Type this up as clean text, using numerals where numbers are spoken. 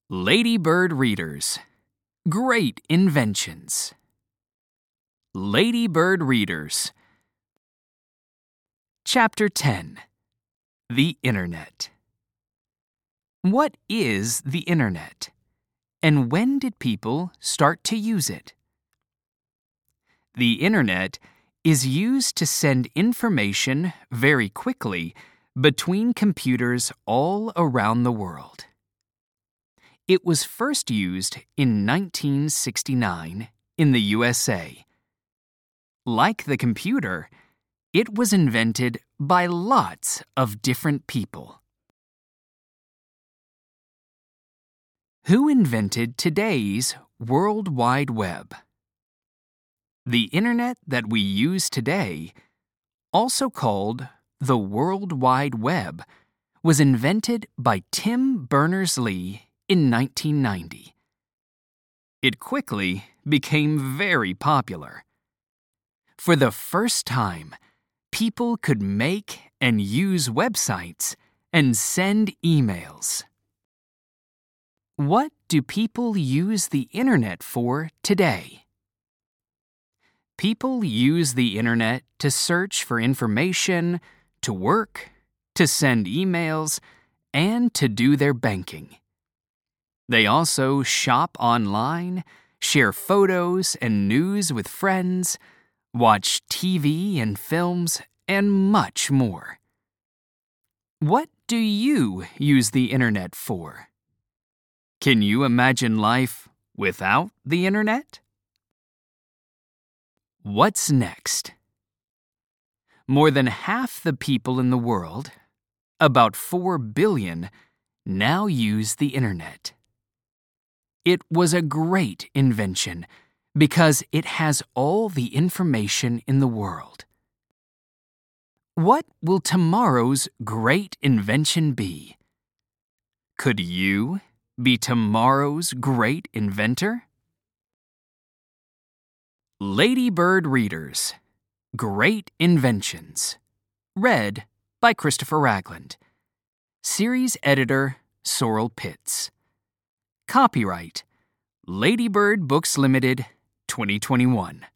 Ladybird Readers. Great Inventions. Ladybird Readers. Chapter 10. The Internet. What is the Internet? And when did people start to use it? The Internet is used to send information very quickly between computers all around the world. It was first used in 1969 in the USA. Like the computer, it was invented by lots of different people. Who invented today's World Wide Web? The Internet that we use today, also called the World Wide Web, was invented by Tim Berners-Lee in 1990. It quickly became very popular. For the first time, people could make and use websites and send emails. What do people use the Internet for today? People use the Internet to search for information, to work, to send emails, and to do their banking. They also shop online, share photos and news with friends, watch TV and films, and much more. What do you use the Internet for? Can you imagine life without the Internet? What's next? More than half the people in the world, about 4 billion, now use the Internet. It was a great invention because it has all the information in the world. What will tomorrow's great invention be? Could you be tomorrow's great inventor? Ladybird Readers. Great Inventions. Read by Christopher Ragland. Series editor Sorrel Pitts. Copyright Ladybird Books Limited, 2021.